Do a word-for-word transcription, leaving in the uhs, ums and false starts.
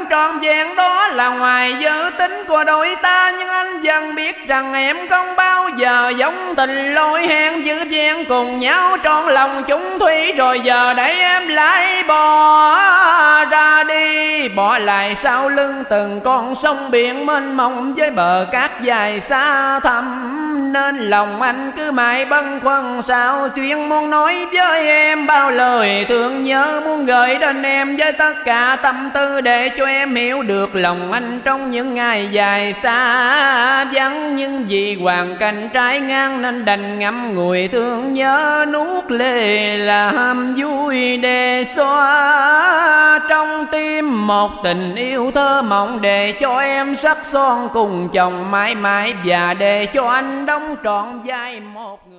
trọn vẹn đó là ngoài giới tính của đôi ta, nhưng anh dần biết rằng em không bao giờ giống tình lối hẹn giữ vẹn cùng nhau trọn lòng chung thủy. Rồi giờ đây em lại bỏ ra đi, bỏ lại sau lưng từng con sông biển mênh mông với bờ cát dài xa thăm, nên lòng anh cứ mãi bâng khuâng sao chuyện muốn nói với em bao lời thương nhớ, muốn gửi đến em với tất cả tâm tư để cho em hiểu được lòng anh trong những ngày dài xa vắng. Nhưng vì hoàn cảnh trái ngang nên đành ngậm ngùi thương nhớ, nuốt lệ làm vui để xóa trong tim một tình yêu thơ mộng, để cho em sắc son cùng chồng mãi mãi, và để cho anh đóng trọn vai một người.